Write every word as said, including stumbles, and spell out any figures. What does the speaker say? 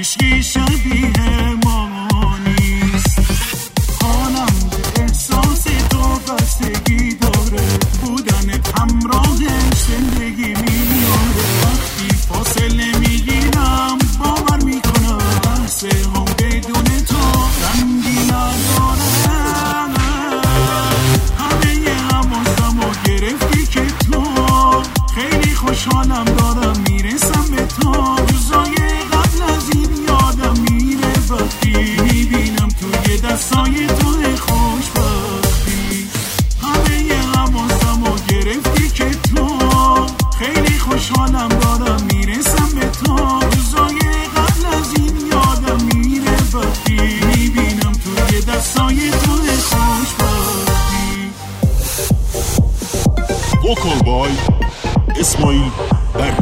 هیچکی شبیه ما نیست. حالم به احساس تو بستگی داره، بودنت همراهش زندگی میاره. وقتی فاصله میگیرم باور میکنم لحظه هم بدون تو رنگی نداره. همه حواسم رو گرفتی که تو، خیلی خوشحالم دارم میرسم به تو. روزای قبل از این یادم میره وقتی میبینم توی دستای تو خوشبختی. همه حواسم رو گرفتی که تو، خیلی خوشحالم دارم میرسم به تو. روزای قبل از این یادم میره وقتی میبینم توی دستای تو خوشبختی. وکل بای اسماعیل بر